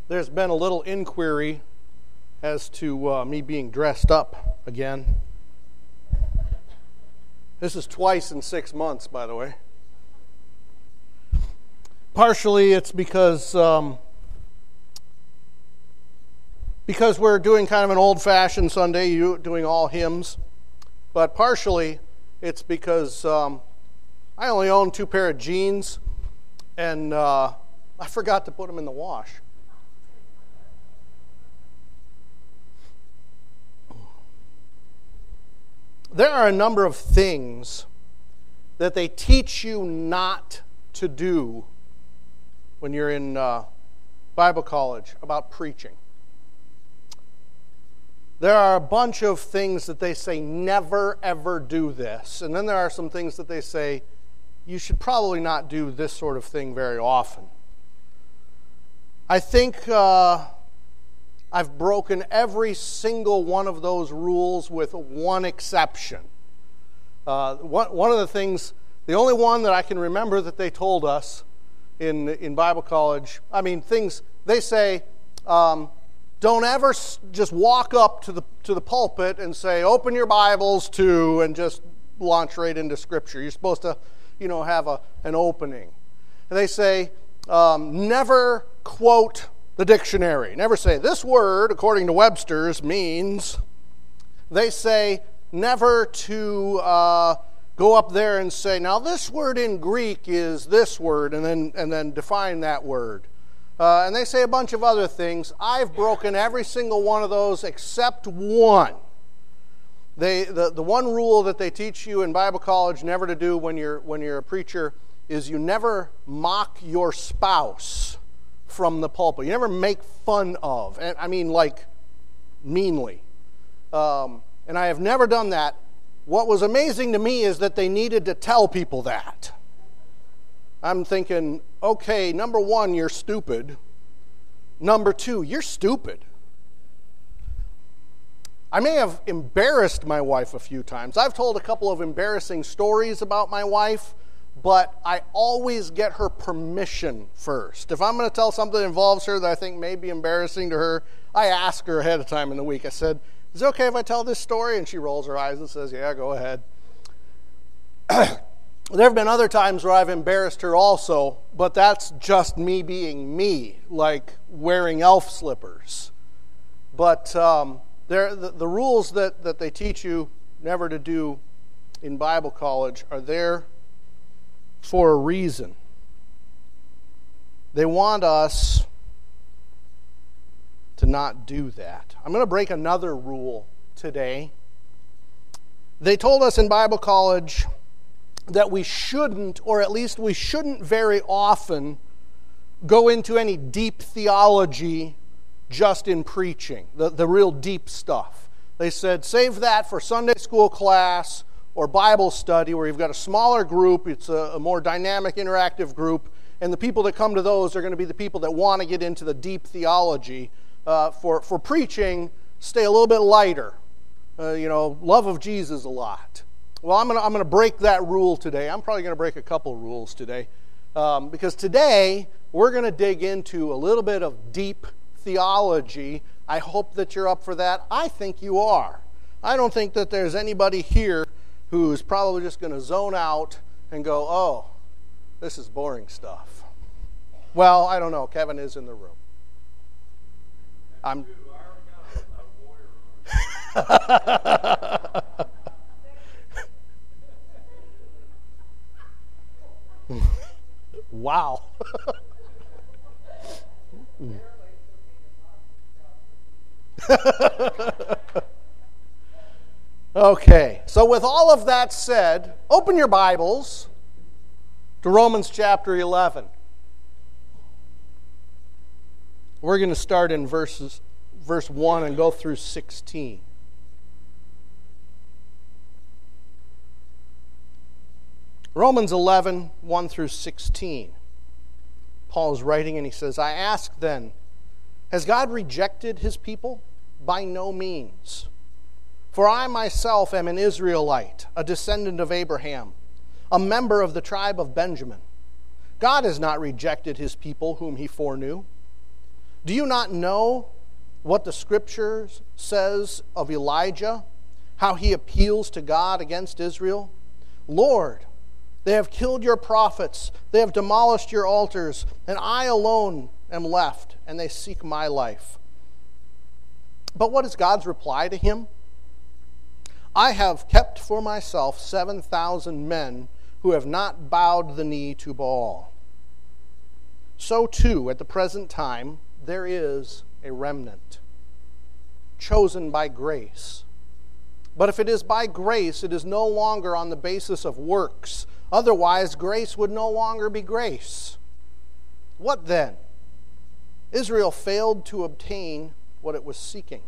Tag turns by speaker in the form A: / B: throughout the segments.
A: There's been a little inquiry as to me being dressed up again. This is twice in 6 months, by the way. Partially it's because we're doing kind of an old-fashioned Sunday, doing all hymns. But partially it's because I only own 2 pair of jeans, and I forgot to put them in the wash. There are a number of things that they teach you not to do when you're in Bible college about preaching. There are a bunch of things that they say, never ever do this. And then there are some things that they say, you should probably not do this sort of thing very often. I think I've broken every single one of those rules with one exception. One of the things, the only one that I can remember that they told us in Bible college, things they say, don't ever just walk up to the pulpit and say, open your Bibles to, and just launch right into Scripture. You're supposed to, have an opening. And they say, never quote the dictionary. Never say, this word, according to Webster's, means. They say, never to go up there and say, now this word in Greek is this word, and then define that word. And they say a bunch of other things. I've broken every single one of those except one. The one rule that they teach you in Bible college never to do when you're a preacher is you never mock your spouse from the pulpit. You never make fun of, and meanly. And I have never done that. What was amazing to me is that they needed to tell people that. I'm thinking, okay, number 1, you're stupid. Number 2, you're stupid. I may have embarrassed my wife a few times. I've told a couple of embarrassing stories about my wife, but I always get her permission first. If I'm going to tell something that involves her that I think may be embarrassing to her, I ask her ahead of time in the week. I said, is it okay if I tell this story? And she rolls her eyes and says, yeah, go ahead. There have been other times where I've embarrassed her also, but that's just me being me, like wearing elf slippers. But the rules that they teach you never to do in Bible college are there for a reason. They want us to not do that. I'm going to break another rule today. They told us in Bible college that we shouldn't, or at least we shouldn't very often, go into any deep theology just in preaching, the real deep stuff. They said, save that for Sunday school class or Bible study where you've got a smaller group, it's a more dynamic, interactive group, and the people that come to those are going to be the people that want to get into the deep theology. For preaching, stay a little bit lighter. Love of Jesus a lot. Well, I'm going to break that rule today. I'm probably going to break a couple rules today. Because today, we're going to dig into a little bit of deep theology. I hope that you're up for that. I think you are. I don't think that there's anybody here who's probably just going to zone out and go, oh, this is boring stuff. Well, I don't know. Kevin is in the room. I'm... Wow. Okay, so with all of that said, open your Bibles to Romans chapter 11. We're going to start in verse 1 and go through 16. Romans 11, 1 through 16. Paul is writing and he says, I ask then, has God rejected his people? By no means. For I myself am an Israelite, a descendant of Abraham, a member of the tribe of Benjamin. God has not rejected his people whom he foreknew. Do you not know what the Scriptures says of Elijah, how he appeals to God against Israel? Lord, they have killed your prophets, they have demolished your altars, and I alone am left, and they seek my life. But what is God's reply to him? I have kept for myself 7,000 men who have not bowed the knee to Baal. So too, at the present time, there is a remnant, chosen by grace. But if it is by grace, it is no longer on the basis of works. Otherwise, grace would no longer be grace. What then? Israel failed to obtain what it was seeking.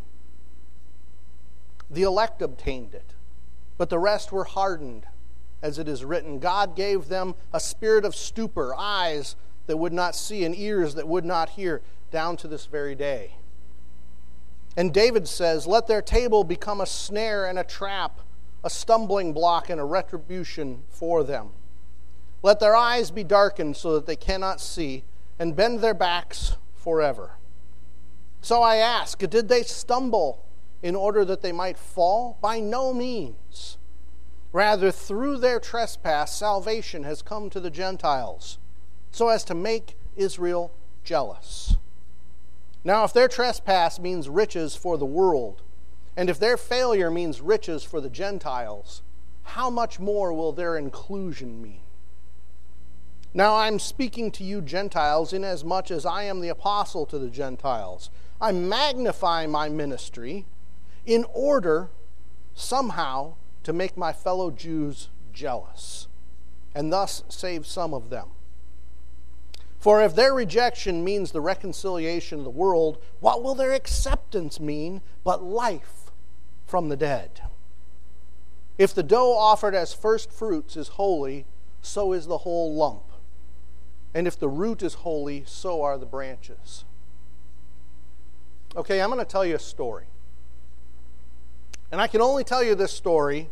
A: The elect obtained it, but the rest were hardened, as it is written. God gave them a spirit of stupor, eyes that would not see and ears that would not hear, down to this very day. And David says, let their table become a snare and a trap, a stumbling block and a retribution for them. Let their eyes be darkened so that they cannot see, and bend their backs forever. So I ask, did they stumble in order that they might fall? By no means. Rather, through their trespass, salvation has come to the Gentiles, so as to make Israel jealous. Now, if their trespass means riches for the world, and if their failure means riches for the Gentiles, how much more will their inclusion mean? Now, I'm speaking to you Gentiles inasmuch as I am the apostle to the Gentiles. I magnify my ministry in order somehow to make my fellow Jews jealous, and thus save some of them. For if their rejection means the reconciliation of the world, what will their acceptance mean but life from the dead? If the dough offered as first fruits is holy, so is the whole lump. And if the root is holy, so are the branches. Okay, I'm going to tell you a story. And I can only tell you this story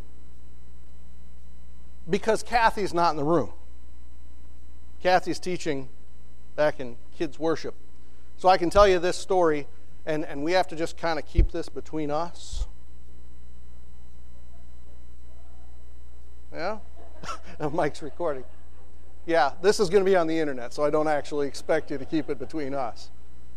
A: because Kathy's not in the room. Kathy's teaching back in kids' worship. So I can tell you this story, and we have to just kind of keep this between us. Yeah? Mike's recording. Yeah, this is going to be on the internet, so I don't actually expect you to keep it between us.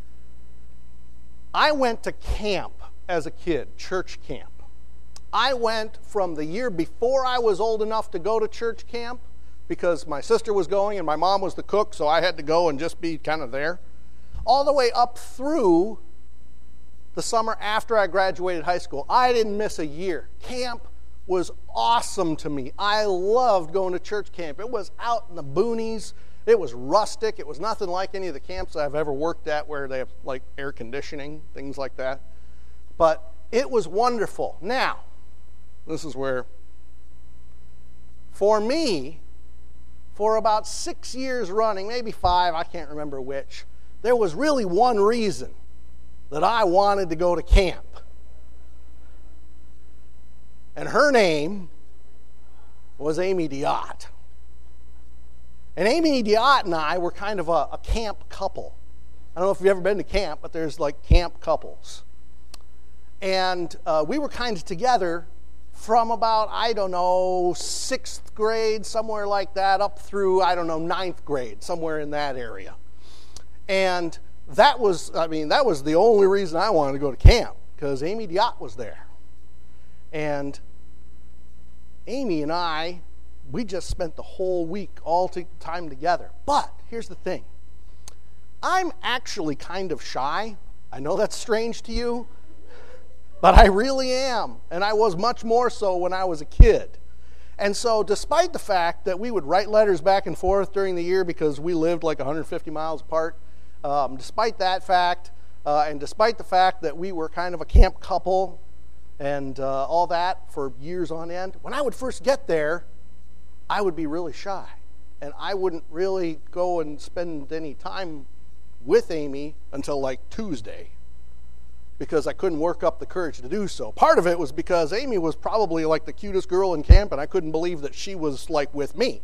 A: I went to camp as a kid, church camp. I went from the year before I was old enough to go to church camp, because my sister was going and my mom was the cook, so I had to go and just be kind of there, all the way up through the summer after I graduated high school. I didn't miss a year. Camp was awesome to me. I loved going to church camp. It was out in the boonies. It was rustic. It was nothing like any of the camps I've ever worked at where they have like air conditioning, things like that. But it was wonderful. Now, this is where, for me, for about 6 years running, maybe 5, I can't remember which, there was really one reason that I wanted to go to camp. And her name was Amy Diott. And Amy Diott and I were kind of a camp couple. I don't know if you've ever been to camp, but there's like camp couples. And we were kind of together from about, 6th grade, somewhere like that, up through, 9th grade, somewhere in that area. And that was the only reason I wanted to go to camp, because Amy Diott was there. And Amy and I, we just spent the whole week all time together. But here's the thing. I'm actually kind of shy. I know that's strange to you, but I really am. And I was much more so when I was a kid. And so despite the fact that we would write letters back and forth during the year because we lived like 150 miles apart, despite that fact, and despite the fact that we were kind of a camp couple and all that for years on end, when I would first get there, I would be really shy. And I wouldn't really go and spend any time with Amy until like Tuesday, because I couldn't work up the courage to do so. Part of it was because Amy was probably like the cutest girl in camp, and I couldn't believe that she was like with me.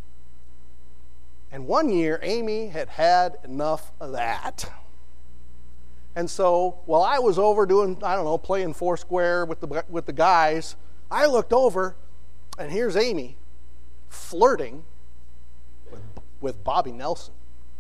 A: And one year, Amy had had enough of that. And so while I was over doing, playing Foursquare with the guys, I looked over, and here's Amy flirting with Bobby Nelson.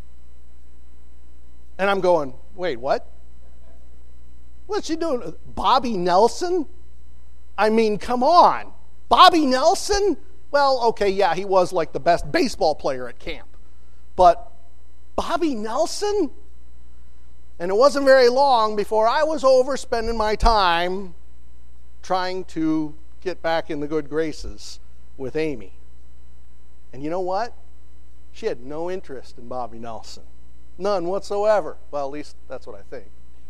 A: And I'm going, wait, what? What's she doing? Bobby Nelson? I mean, come on. Bobby Nelson? Well, okay, yeah, he was like the best baseball player at camp. But Bobby Nelson? And it wasn't very long before I was over spending my time trying to get back in the good graces with Amy. And you know what? She had no interest in Bobby Nelson. None whatsoever. Well, at least that's what I think.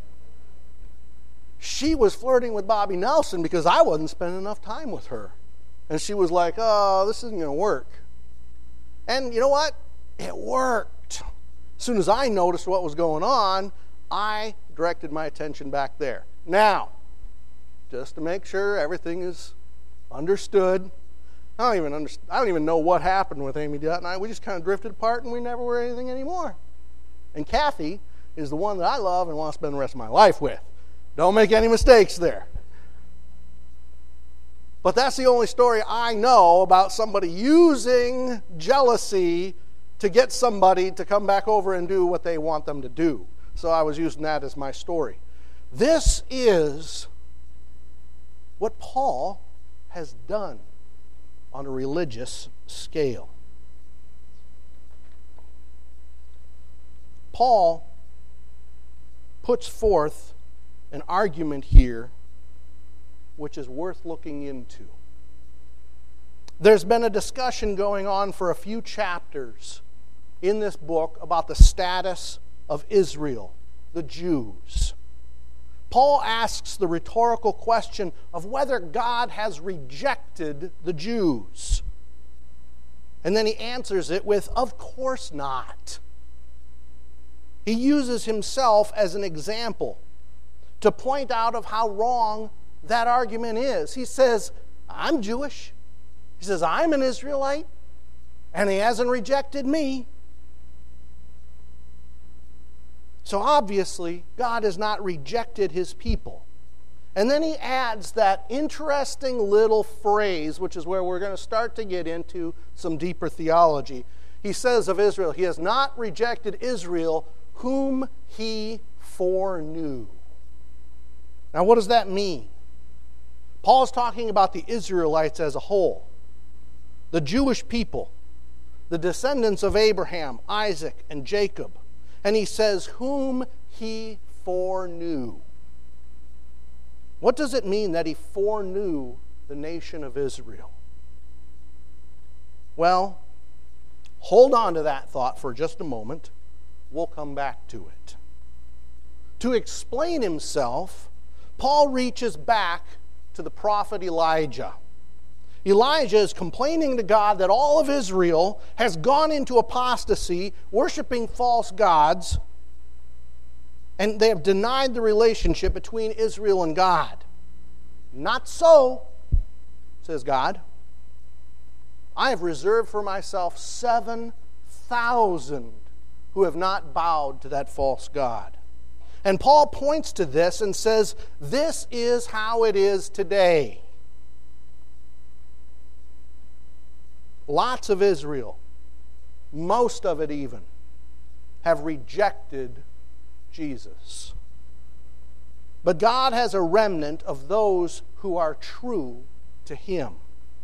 A: She was flirting with Bobby Nelson because I wasn't spending enough time with her. And she was like, oh, this isn't going to work. And you know what? It worked. As soon as I noticed what was going on, I directed my attention back there. Now, just to make sure everything is understood, I don't even know what happened with Amy Dutt and I. We just kind of drifted apart and we never were anything anymore. And Kathy is the one that I love and want to spend the rest of my life with. Don't make any mistakes there. But that's the only story I know about somebody using jealousy to get somebody to come back over and do what they want them to do. So I was using that as my story. This is what Paul has done on a religious scale. Paul puts forth an argument here which is worth looking into. There's been a discussion going on for a few chapters in this book about the status of Israel, the Jews. Paul asks the rhetorical question of whether God has rejected the Jews. And then he answers it with, of course not. He uses himself as an example to point out of how wrong that argument is. He says, I'm Jewish. He says, I'm an Israelite, and he hasn't rejected me. So obviously, God has not rejected his people. And then he adds that interesting little phrase, which is where we're going to start to get into some deeper theology. He says of Israel, he has not rejected Israel, whom he foreknew. Now, what does that mean? Paul's talking about the Israelites as a whole, the Jewish people, the descendants of Abraham, Isaac, and Jacob. And he says, whom he foreknew. What does it mean that he foreknew the nation of Israel? Well, hold on to that thought for just a moment. We'll come back to it. To explain himself, Paul reaches back to the prophet Elijah. Elijah is complaining to God that all of Israel has gone into apostasy, worshiping false gods, and they have denied the relationship between Israel and God. Not so, says God. I have reserved for myself 7,000 who have not bowed to that false god. And Paul points to this and says, this is how it is today. Lots of Israel, most of it even, have rejected Jesus. But God has a remnant of those who are true to him.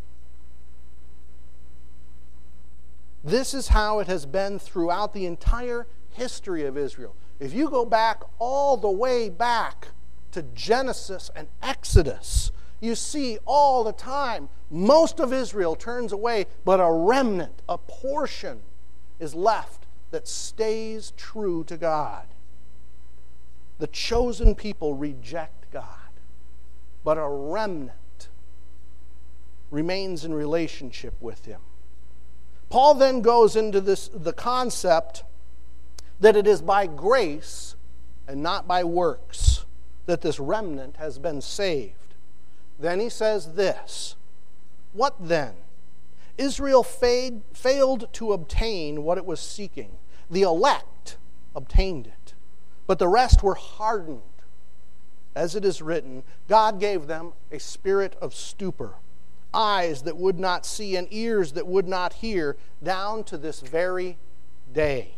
A: This is how it has been throughout the entire history of Israel. If you go back all the way back to Genesis and Exodus, you see all the time most of Israel turns away, but a remnant, a portion, is left that stays true to God. The chosen people reject God, but a remnant remains in relationship with him. Paul then goes into the concept that it is by grace and not by works that this remnant has been saved. Then he says this, what then? Israel failed to obtain what it was seeking. The elect obtained it. but the rest were hardened. As it is written, God gave them a spirit of stupor, eyes that would not see and ears that would not hear, down to this very day.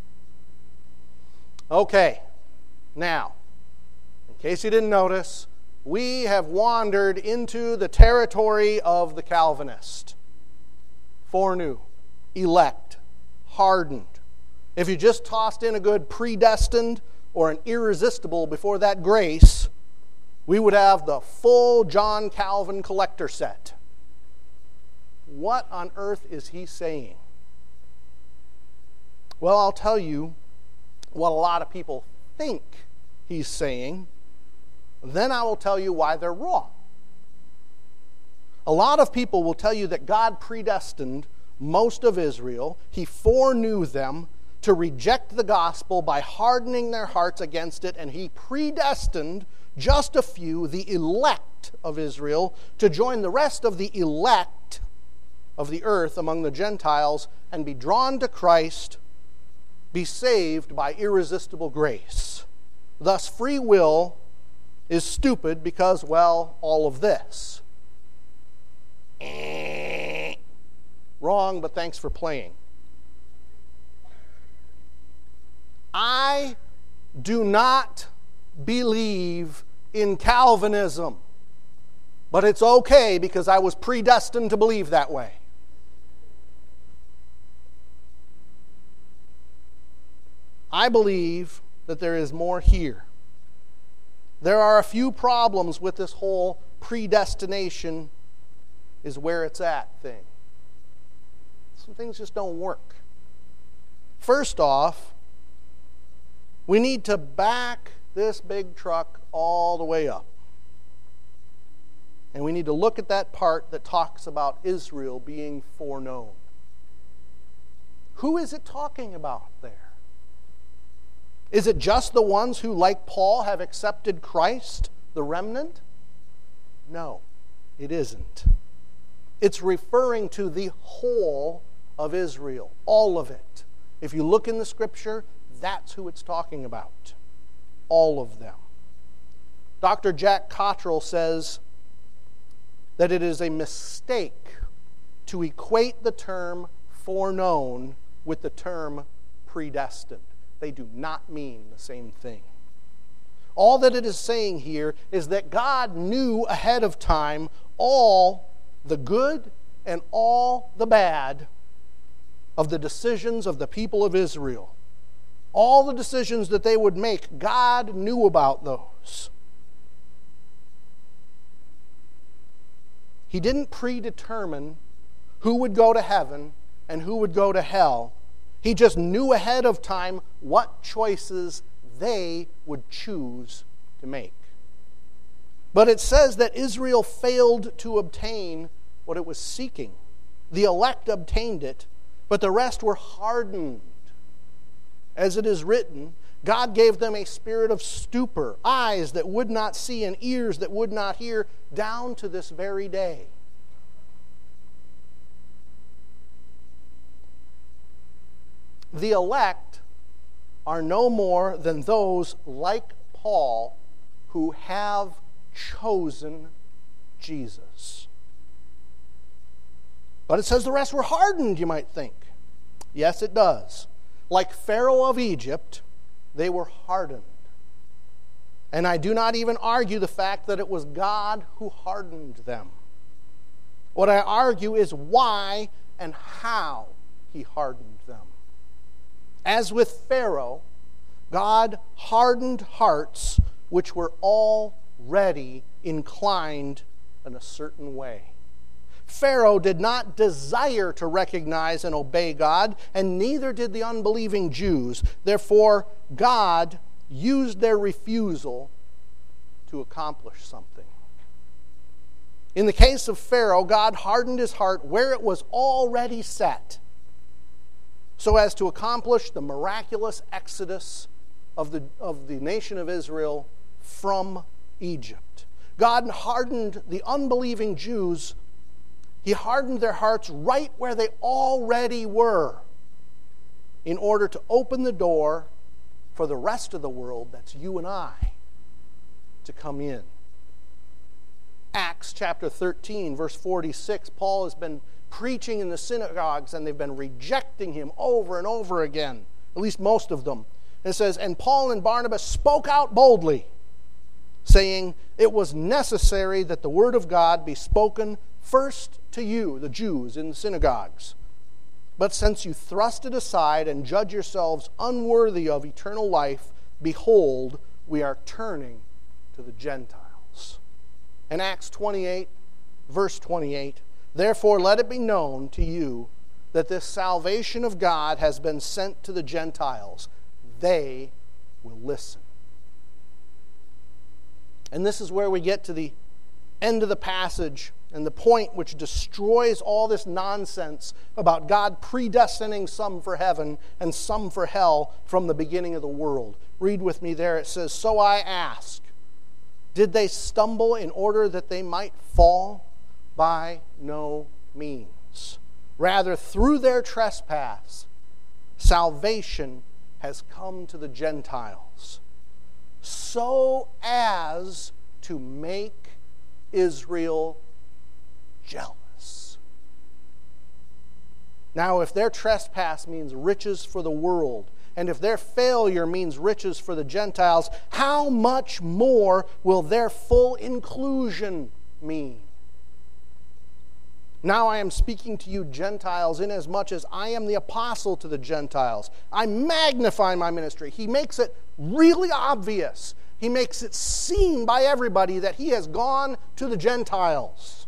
A: Okay, now, in case you didn't notice, we have wandered into the territory of the Calvinist. Foreknew, elect, hardened. If you just tossed in a good predestined or an irresistible before that grace, we would have the full John Calvin collector set. What on earth is he saying? Well, I'll tell you what a lot of people think he's saying. Then I will tell you why they're wrong. A lot of people will tell you that God predestined most of Israel. He foreknew them to reject the gospel by hardening their hearts against it, and he predestined just a few, the elect of Israel, to join the rest of the elect of the earth among the Gentiles and be drawn to Christ, be saved by irresistible grace. Thus, free will is stupid because, well, all of this. Wrong, but thanks for playing. I do not believe in Calvinism, but it's okay because I was predestined to believe that way. I believe that there is more here. There are a few problems with this whole predestination is where it's at thing. Some things just don't work. First off, we need to back this big truck all the way up. And we need to look at that part that talks about Israel being foreknown. Who is it talking about there? Is it just the ones who, like Paul, have accepted Christ, the remnant? No, it isn't. It's referring to the whole of Israel, all of it. If you look in the Scripture, that's who it's talking about. All of them. Dr. Jack Cottrell says that it is a mistake to equate the term foreknown with the term predestined. They do not mean the same thing. All that it is saying here is that God knew ahead of time all the good and all the bad of the decisions of the people of Israel. All the decisions that they would make, God knew about those. He didn't predetermine who would go to heaven and who would go to hell. He just knew ahead of time what choices they would choose to make. But it says that Israel failed to obtain what it was seeking. The elect obtained it, but the rest were hardened. As it is written, God gave them a spirit of stupor, eyes that would not see and ears that would not hear, down to this very day. The elect are no more than those like Paul who have chosen Jesus. But it says the rest were hardened, you might think. Yes, it does. Like Pharaoh of Egypt, they were hardened. And I do not even argue the fact that it was God who hardened them. What I argue is why and how he hardened them. As with Pharaoh, God hardened hearts which were already inclined in a certain way. Pharaoh did not desire to recognize and obey God, and neither did the unbelieving Jews. Therefore, God used their refusal to accomplish something. In the case of Pharaoh, God hardened his heart where it was already set, so as to accomplish the miraculous exodus of the nation of Israel from Egypt. God hardened the unbelieving Jews. He hardened their hearts right where they already were in order to open the door for the rest of the world, that's you and I, to come in. Acts chapter 13, verse 46, Paul has been preaching in the synagogues and they've been rejecting him over and over again, at least most of them. And it says, and Paul and Barnabas spoke out boldly, saying, it was necessary that the word of God be spoken first to you, the Jews, in the synagogues. But since you thrust it aside and judge yourselves unworthy of eternal life, behold, we are turning to the Gentiles. In Acts 28, verse 28, therefore let it be known to you that this salvation of God has been sent to the Gentiles. They will listen. And this is where we get to the end of the passage and the point which destroys all this nonsense about God predestining some for heaven and some for hell from the beginning of the world. Read with me there. It says, so I ask, did they stumble in order that they might fall? By no means. Rather, through their trespass, salvation has come to the Gentiles, so as to make Israel jealous. Now, if their trespass means riches for the world, and if their failure means riches for the Gentiles, how much more will their full inclusion mean? Now I am speaking to you Gentiles, inasmuch as I am the apostle to the Gentiles. I magnify my ministry. He makes it really obvious. He makes it seen by everybody that he has gone to the Gentiles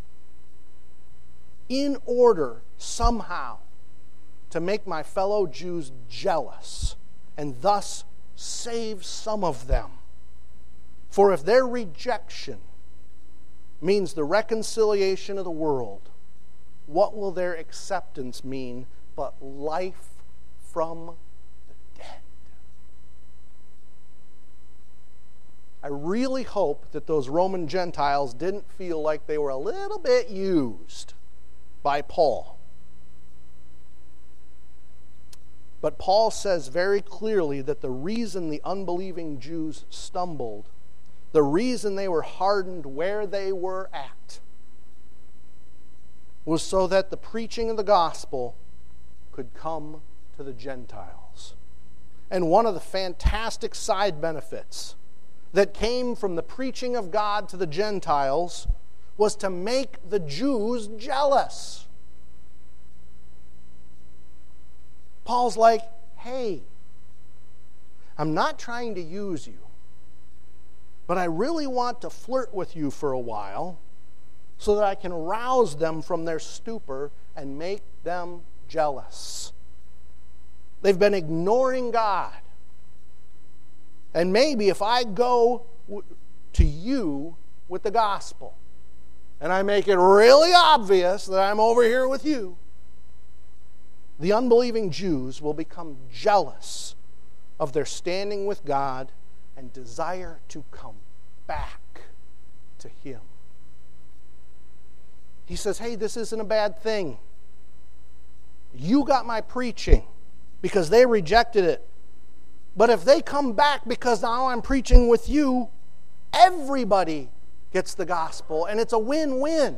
A: in order somehow to make my fellow Jews jealous and thus save some of them. For if their rejection means the reconciliation of the world, what will their acceptance mean but life from the dead? I really hope that those Roman Gentiles didn't feel like they were a little bit used by Paul. But Paul says very clearly that the reason the unbelieving Jews stumbled, the reason they were hardened where they were at, was so that the preaching of the gospel could come to the Gentiles. And one of the fantastic side benefits that came from the preaching of God to the Gentiles was to make the Jews jealous. Paul's like, hey, I'm not trying to use you, but I really want to flirt with you for a while so that I can rouse them from their stupor and make them jealous. They've been ignoring God. And maybe if I go to you with the gospel and I make it really obvious that I'm over here with you, the unbelieving Jews will become jealous of their standing with God and desire to come back to Him. He says, hey, this isn't a bad thing. You got my preaching because they rejected it. But if they come back because now I'm preaching with you, everybody gets the gospel, and it's a win-win.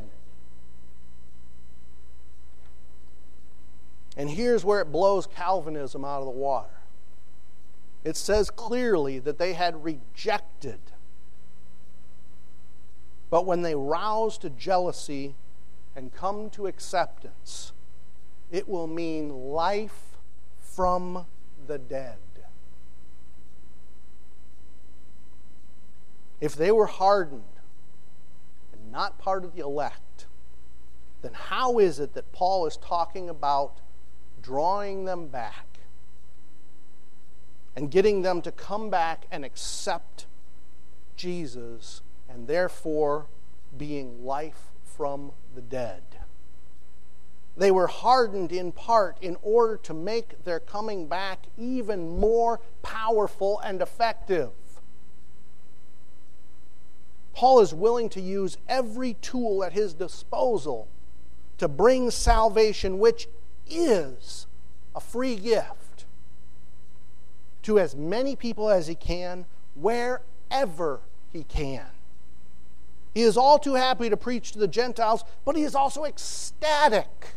A: And here's where it blows Calvinism out of the water. It says clearly that they had rejected. But when they rouse to jealousy and come to acceptance, it will mean life from the dead. If they were hardened and not part of the elect, then how is it that Paul is talking about drawing them back and getting them to come back and accept Jesus and therefore being life from the dead? They were hardened in part in order to make their coming back even more powerful and effective. Paul is willing to use every tool at his disposal to bring salvation, which is a free gift, to as many people as he can, wherever he can. He is all too happy to preach to the Gentiles, but he is also ecstatic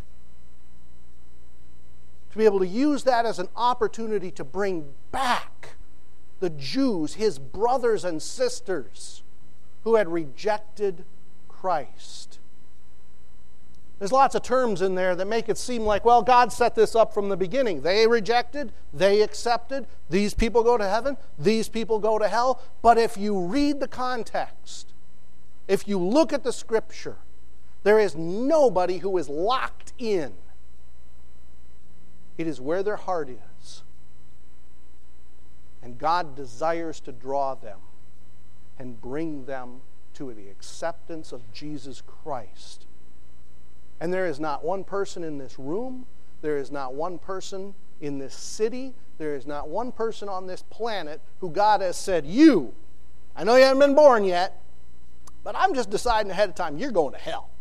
A: to be able to use that as an opportunity to bring back the Jews, his brothers and sisters, who had rejected Christ. There's lots of terms in there that make it seem like, well, God set this up from the beginning. They rejected, they accepted, these people go to heaven, these people go to hell. But if you read the context, if you look at the Scripture, there is nobody who is locked in. It is where their heart is. And God desires to draw them and bring them to the acceptance of Jesus Christ. And there is not one person in this room, there is not one person in this city, there is not one person on this planet who God has said, you, I know you haven't been born yet, but I'm just deciding ahead of time, you're going to hell.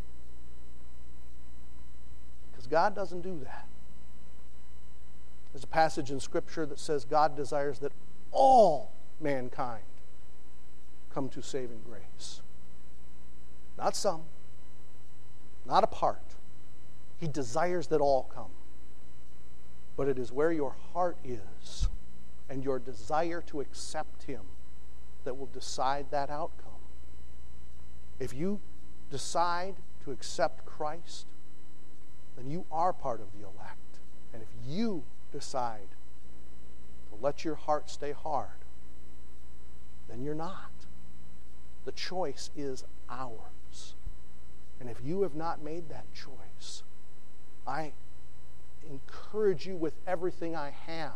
A: Because God doesn't do that. There's a passage in Scripture that says God desires that all mankind come to saving grace. Not some. Not a part. He desires that all come. But it is where your heart is and your desire to accept him that will decide that outcome. If you decide to accept Christ, then you are part of the elect. And if you decide to let your heart stay hard, then you're not. The choice is ours. And if you have not made that choice, I encourage you with everything I have.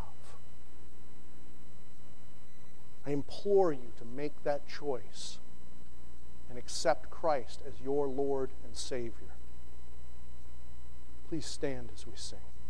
A: I implore you to make that choice and accept Christ as your Lord and Savior. Please stand as we sing.